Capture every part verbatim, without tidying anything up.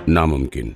नामुमकिन।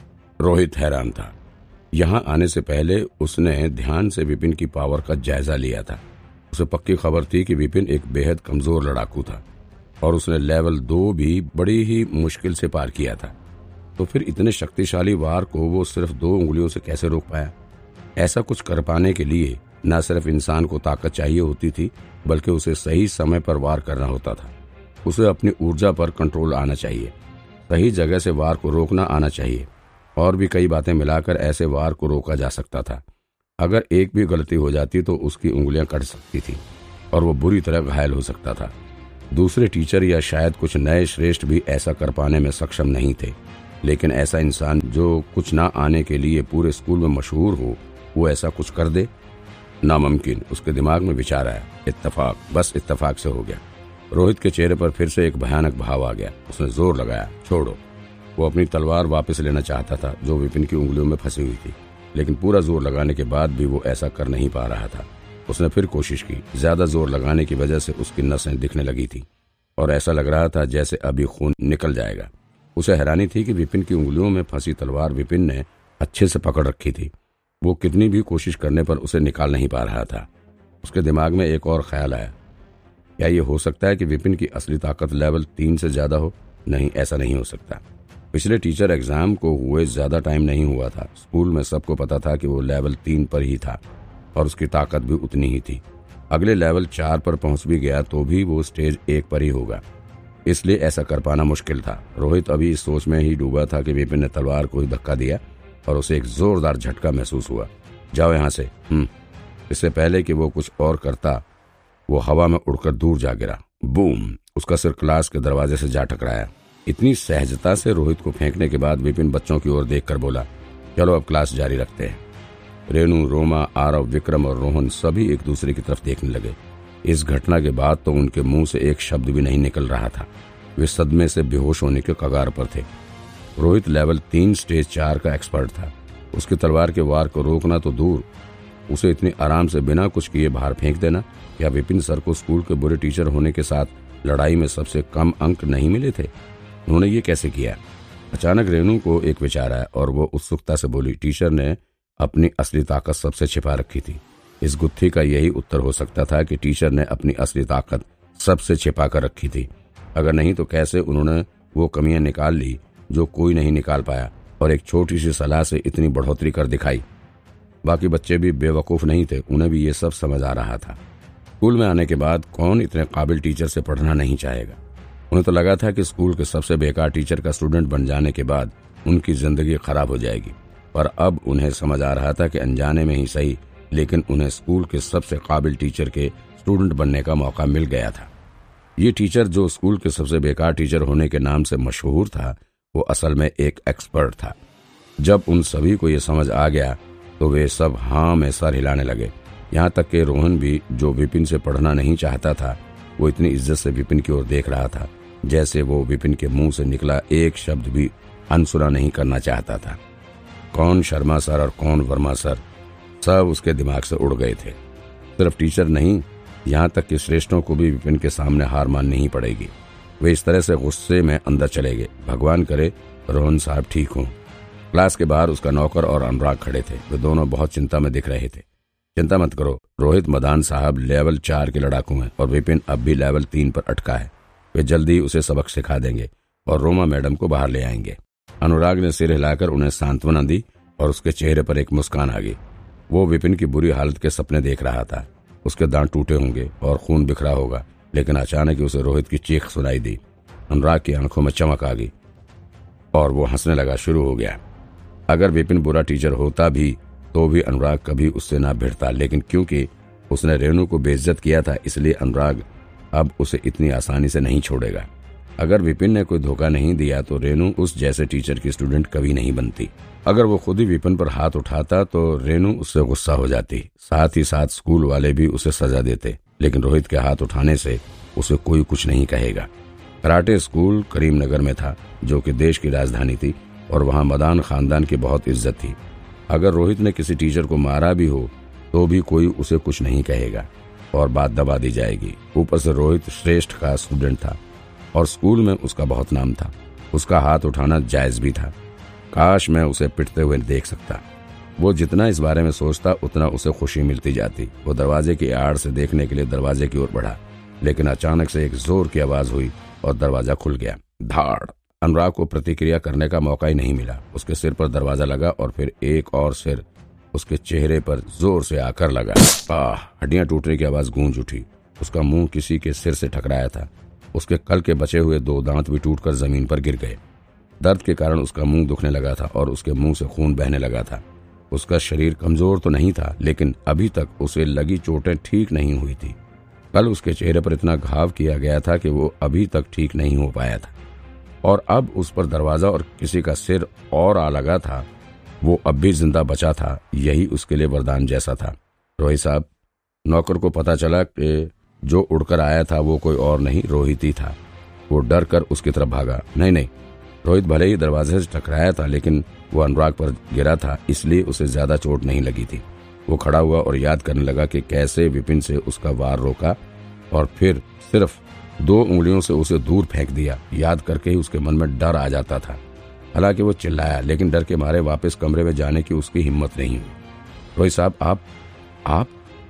रोहित हैरान था। यहाँ आने से पहले उसने ध्यान से विपिन की पावर का जायजा लिया था। उसे पक्की खबर थी कि विपिन एक बेहद कमजोर लड़ाकू था और उसने लेवल दो भी बड़ी ही मुश्किल से पार किया था। तो फिर इतने शक्तिशाली वार को वो सिर्फ दो उंगलियों से कैसे रोक पाया? ऐसा कुछ कर पाने के लिए न सिर्फ इंसान को ताकत चाहिए होती थी, बल्कि उसे सही समय पर वार करना होता था। उसे अपनी ऊर्जा पर कंट्रोल आना चाहिए, सही जगह से वार को रोकना आना चाहिए, और भी कई बातें मिलाकर ऐसे वार को रोका जा सकता था। अगर एक भी गलती हो जाती तो उसकी उंगलियां कट सकती थी और वो बुरी तरह घायल हो सकता था। दूसरे टीचर या शायद कुछ नए श्रेष्ठ भी ऐसा कर पाने में सक्षम नहीं थे, लेकिन ऐसा इंसान जो कुछ ना आने के लिए पूरे स्कूल में मशहूर हो, वो ऐसा कुछ कर दे? नामुमकिन। उसके दिमाग में विचार आया। इत्तेफाक, बस इत्तेफाक से हो गया। रोहित के चेहरे पर फिर से एक भयानक भाव आ गया। उसने जोर लगाया, छोड़ो। वो अपनी तलवार वापस लेना चाहता था जो विपिन की उंगलियों में फंसी हुई थी, लेकिन पूरा जोर लगाने के बाद भी वो ऐसा कर नहीं पा रहा था। उसने फिर कोशिश की। ज्यादा जोर लगाने की वजह से उसकी नसें दिखने लगी थी और ऐसा लग रहा था जैसे अभी खून निकल जाएगा। उसे हैरानी थी कि विपिन की उंगलियों में फंसी तलवार विपिन ने अच्छे से पकड़ रखी थी। वो कितनी भी कोशिश करने पर उसे निकाल नहीं पा रहा था। उसके दिमाग में एक और ख्याल आया। क्या ये हो सकता है कि विपिन की असली ताकत लेवल तीन से ज्यादा हो? नहीं, ऐसा नहीं हो सकता। पिछले टीचर एग्जाम को हुए ज्यादा टाइम नहीं हुआ था। स्कूल में सबको पता था कि वो लेवल तीन पर ही था और उसकी ताकत भी उतनी ही थी। अगले लेवल चार पर पहुंच भी गया तो भी वो स्टेज एक पर ही होगा, इसलिए ऐसा कर पाना मुश्किल था। रोहित अभी इस सोच में ही डूबा था कि विपिन ने तलवार को ही धक्का दिया और उसे एक जोरदार झटका महसूस हुआ। जाओ यहाँ से। हम्म इससे पहले कि वो कुछ और करता, वो हवा में उड़कर दूर जा गिरा। बूम! उसका सिर क्लास के दरवाजे से जा टकराया। इतनी सहजता से रोहित को फेंकने के बाद विपिन बच्चों की ओर देखकर बोला, चलो अब क्लास जारी रखते हैं। रेनू, रोमा, आरव, विक्रम और रोहन सभी एक दूसरे की तरफ देखने लगे। इस घटना के बाद तो उनके मुंह से एक शब्द भी नहीं निकल रहा था। वे सदमे से बेहोश होने के कगार पर थे। रोहित लेवल तीन स्टेज चार का एक्सपर्ट था। उसकी तलवार के वार को रोकना तो दूर, उसे इतनी आराम से बिना कुछ किए बाहर फेंक देना। या विपिन सर को स्कूल के बुरे टीचर होने के साथ लड़ाई में सबसे कम अंक नहीं मिले थे? उन्होंने ये कैसे किया? अचानक रेनू को एक विचार आया और वो उत्सुकता से बोली, टीचर ने अपनी असली ताकत सबसे छिपा रखी थी। इस गुत्थी का यही उत्तर हो सकता था कि टीचर ने अपनी असली ताकत सबसे छिपा कर रखी थी। अगर नहीं तो कैसे उन्होंने वो कमियां निकाल ली जो कोई नहीं निकाल पाया और एक छोटी सी सलाह से इतनी बढ़ोतरी कर दिखाई। बाकी बच्चे भी बेवकूफ नहीं थे, उन्हें भी ये सब समझ आ रहा था। स्कूल में आने के बाद कौन इतने काबिल टीचर से पढ़ना नहीं चाहेगा? उन्हें तो लगा था कि स्कूल के सबसे बेकार टीचर का स्टूडेंट बन जाने के बाद उनकी जिंदगी खराब हो जाएगी, पर अब उन्हें समझ आ रहा था कि अनजाने में ही सही, लेकिन उन्हें स्कूल के सबसे काबिल टीचर के स्टूडेंट बनने का मौका मिल गया था। ये टीचर जो स्कूल के सबसे बेकार टीचर होने के नाम से मशहूर था, वो असल में एक एक्सपर्ट था। जब उन सभी को ये समझ आ गया तो वे सब हाँ में सर हिलाने लगे। यहाँ तक कि रोहन भी, जो विपिन से पढ़ना नहीं चाहता था, वो इतनी इज्जत से विपिन की ओर देख रहा था जैसे वो विपिन के मुंह से निकला एक शब्द भी अनसुना नहीं करना चाहता था। कौन शर्मा सर और कौन वर्मा सर, सब उसके दिमाग से उड़ गए थे। सिर्फ टीचर नहीं, यहाँ तक कि श्रेष्ठों को भी विपिन के सामने हार माननी ही पड़ेगी। वे इस तरह से गुस्से में अंदर चले गए। भगवान करे रोहन साहब ठीक हों। क्लास के बाहर उसका नौकर और अनुराग खड़े थे। वे दोनों बहुत चिंता में दिख रहे थे। चिंता मत करो, रोहित मदान साहब लेवल चार के लड़ाकू हैं और विपिन अब भी लेवल तीन पर अटका है। वे जल्दी उसे सबक सिखा देंगे और रोमा मैडम को बाहर ले आएंगे। अनुराग ने सिर हिलाकर उन्हें सांत्वना दी और उसके चेहरे पर एक मुस्कान आ गई। वो विपिन की बुरी हालत के सपने देख रहा था। उसके दांत टूटे होंगे और खून बिखरा होगा, लेकिन अचानक ही उसे रोहित की चीख सुनाई दी। अनुराग की आंखों में चमक आ गई और वो हंसने लगा शुरू हो गया। अगर विपिन बुरा टीचर होता भी तो भी अनुराग कभी उससे ना भिड़ता, लेकिन क्योंकि उसने रेनू को बेइज्जत किया था, इसलिए अनुराग अब उसे इतनी आसानी से नहीं छोड़ेगा। अगर विपिन ने कोई धोखा नहीं दिया तो रेनू उस जैसे टीचर की स्टूडेंट कभी नहीं बनती। अगर वो खुद ही विपिन पर हाथ उठाता तो रेनू उससे गुस्सा हो जाती, साथ ही साथ स्कूल वाले भी उसे सजा देते, लेकिन रोहित के हाथ उठाने से उसे कोई कुछ नहीं कहेगा। कराटे स्कूल करीमनगर में था, जो कि देश की राजधानी थी, और वहां मदान खानदान की बहुत इज्जत थी। अगर रोहित ने किसी टीचर को मारा भी हो तो भी कोई उसे कुछ नहीं कहेगा और बात दबा दी जाएगी। ऊपर से रोहित श्रेष्ठ का स्टूडेंट था और स्कूल में उसका बहुत नाम था। उसका हाथ उठाना जायज भी था। काश मैं उसे पिटते हुए देख सकता। वो जितना इस बारे में सोचता उतना उसे खुशी मिलती जाती। वो दरवाजे की आड़ से देखने के लिए दरवाजे की ओर बढ़ा, लेकिन अचानक से एक जोर की आवाज हुई और दरवाजा खुल गया। धाड़! अनुराग को प्रतिक्रिया करने का मौका ही नहीं मिला। उसके सिर पर दरवाजा लगा और फिर एक और सिर उसके चेहरे पर जोर से आकर लगा। आह! हड्डियां टूटने की आवाज गूंज उठी। उसका मुंह किसी के सिर से टकराया था। उसके कल के बचे हुए दो दांत भी टूटकर जमीन पर गिर गए। दर्द के कारण उसका मुंह दुखने लगा था और उसके मुंह से खून बहने लगा था। उसका शरीर कमजोर तो नहीं था, लेकिन अभी तक उसे लगी चोटें ठीक नहीं हुई थी। कल उसके चेहरे पर इतना घाव किया गया था कि वो अभी तक ठीक नहीं हो पाया था, और अब उस पर दरवाजा और किसी का सिर और आ लगा था। वो अब भी जिंदा बचा था। यही उसके लिए वरदान जैसा था। रोहित साहब, नौकर को पता चला कि जो उड़कर आया था वो कोई और नहीं, रोहित ही था। वो डर कर उसकी तरफ भागा। नहीं नहीं, रोहित भले ही दरवाजे से टकराया था, लेकिन वो अनुराग पर गिरा था, इसलिए उसे ज्यादा चोट नहीं लगी थी। वो खड़ा हुआ और याद करने लगा कि कैसे विपिन से उसका वार रोका और फिर सिर्फ दो उंगलियों से उसे दूर फेंक दिया। याद करके ही उसके मन में डर आ जाता था। हालांकि वो चिल्लाया, लेकिन डर के मारे वापस कमरे में जाने की उसकी हिम्मत नहीं हुई। रोहित साहब, आप आप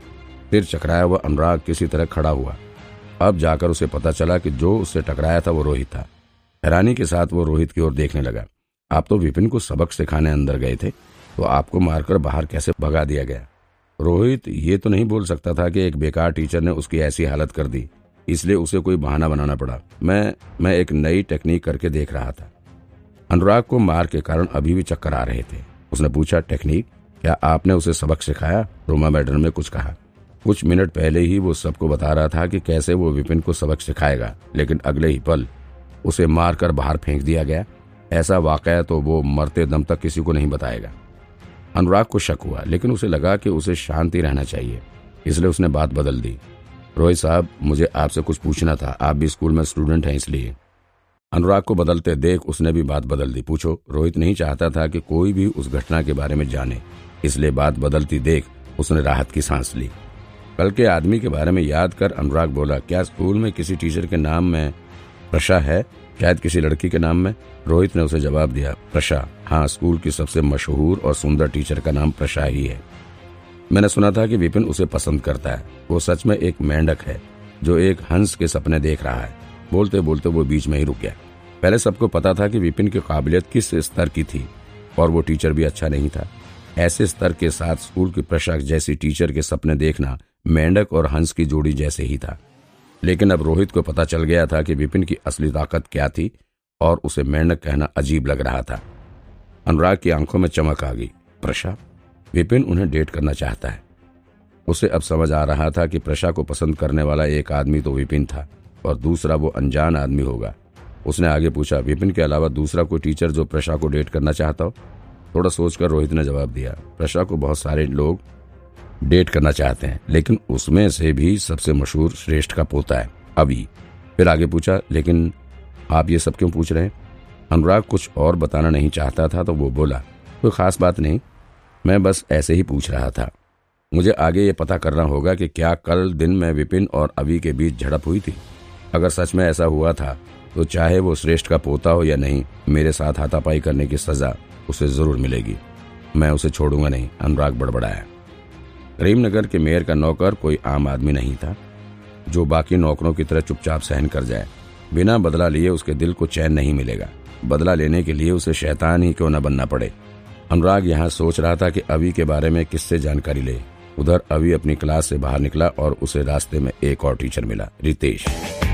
फिर चकराया हुआ अनुराग किसी तरह खड़ा हुआ। अब जाकर उसे पता चला कि जो उससे टकराया था वो रोहित था। हैरानी के साथ वो रोहित की ओर देखने लगा। आप तो विपिन को सबक सिखाने अंदर गए थे, तो आपको मारकर बाहर कैसे भगा दिया गया? रोहित ये तो नहीं बोल सकता था कि एक बेकार टीचर ने उसकी ऐसी हालत कर दी, इसलिए उसे कोई बहाना बनाना पड़ा। मैं मैं एक नई टेक्निक करके देख रहा था। अनुराग को मार के कारण अभी भी चक्कर आ रहे थे। उसने पूछा, टेक्निक? क्या आपने उसे सबक सिखाया? रोमा मैडम ने कुछ कहा। कुछ मिनट पहले ही वो सबको बता रहा था कि कैसे वो विपिन को सबक सिखाएगा, लेकिन अगले ही पल उसे मारकर बाहर फेंक दिया गया। ऐसा वाकया तो वो मरते दम तक किसी को नहीं बताएगा। अनुराग को शक हुआ, लेकिन उसे लगा कि उसे शांति रहना चाहिए, इसलिए उसने बात बदल दी। रोहित साहब, मुझे आपसे कुछ पूछना था। आप भी स्कूल में स्टूडेंट हैं, इसलिए। अनुराग को बदलते देख उसने भी बात बदल दी। पूछो। रोहित नहीं चाहता था कि कोई भी उस घटना के बारे में जाने, इसलिए बात बदलती देख उसने राहत की सांस ली। कल के आदमी के बारे में याद कर अनुराग बोला, क्या स्कूल में किसी टीचर के नाम में प्रशा है? शायद किसी लड़की के नाम में। रोहित ने उसे जवाब दिया, प्रशा? हाँ, स्कूल की सबसे मशहूर और सुंदर टीचर का नाम प्रशा ही है। मैंने सुना था कि विपिन उसे पसंद करता है। वो सच में एक मेंढक है जो एक हंस के सपने देख रहा है। बोलते बोलते वो बीच में ही रुक गया। पहले सबको पता था कि विपिन की काबिलियत किस स्तर की थी, और वो टीचर भी अच्छा नहीं था। ऐसे स्तर के साथ स्कूल की प्रशा जैसी टीचर के सपने देखना मेंढक और हंस की जोड़ी जैसे ही था। लेकिन अब रोहित को पता चल गया था कि विपिन की असली ताकत क्या थी, और उसे मेंढक कहना अजीब लग रहा था। अनुराग की आंखों में चमक आ गई। प्रशा? विपिन उन्हें डेट करना चाहता है। उसे अब समझ आ रहा था कि प्रशा को पसंद करने वाला एक आदमी तो विपिन था, और दूसरा वो अनजान आदमी होगा। उसने आगे पूछा, विपिन के अलावा दूसरा कोई टीचर जो प्रशा को डेट करना चाहता हो? थोड़ा सोचकर रोहित ने जवाब दिया, प्रशा को बहुत सारे लोग डेट करना चाहते हैं, लेकिन उसमें से भी सबसे मशहूर श्रेष्ठ का पोता है, अभी। फिर आगे पूछा, लेकिन आप ये सब क्यों पूछ रहे हैं? अनुराग कुछ और बताना नहीं चाहता था, तो वो बोला, कोई खास बात नहीं, मैं बस ऐसे ही पूछ रहा था। मुझे आगे ये पता करना होगा कि क्या कल दिन में विपिन और अभी के बीच झड़प हुई थी। अगर सच में ऐसा हुआ था तो चाहे वो श्रेष्ठ का पोता हो या नहीं, मेरे साथ हाथापाई करने की सजा उसे जरूर मिलेगी। मैं उसे छोड़ूंगा नहीं, अनुराग बड़बड़ाया। करीमनगर के मेयर का नौकर कोई आम आदमी नहीं था जो बाकी नौकरों की तरह चुपचाप सहन कर जाए। बिना बदला लिए उसके दिल को चैन नहीं मिलेगा। बदला लेने के लिए उसे शैतान ही क्यों न बनना पड़े। अनुराग यहाँ सोच रहा था कि अभी के बारे में किससे जानकारी ले। उधर अभी अपनी क्लास से बाहर निकला और उसे रास्ते में एक और टीचर मिला, रितेश।